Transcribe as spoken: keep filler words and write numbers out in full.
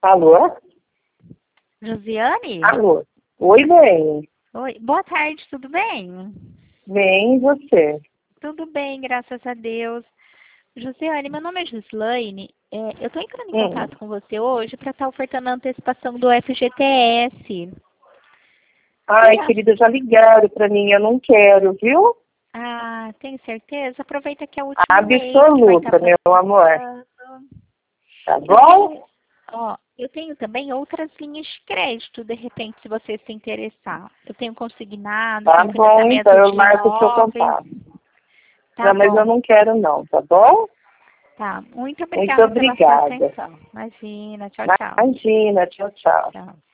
Alô? Josiane? Alô? Oi, bem. Oi, boa tarde, tudo bem? Bem, e você? Tudo bem, graças a Deus. Josiane, meu nome é Gislaine. É, eu estou entrando em Hum. contato com você hoje para estar ofertando a antecipação do F G T S. Ai, Você acha? querida, já ligaram pra mim, eu não quero, viu? Ah, tenho certeza. Aproveita que é o último mês que vai estar Absoluta, meu amor. passando. Tá Eu bom? tenho, ó, eu tenho também outras linhas de crédito, de repente, se você se interessar. Eu tenho consignado, Tá tenho bom, então financiamento eu de marco o seu imóveis. contato. Tá Não, mas eu bom. não quero não, tá bom? Tá, muito Muito obrigada pela sua obrigada. atenção. Imagina, tchau, tchau. Imagina, tchau, tchau. Tchau.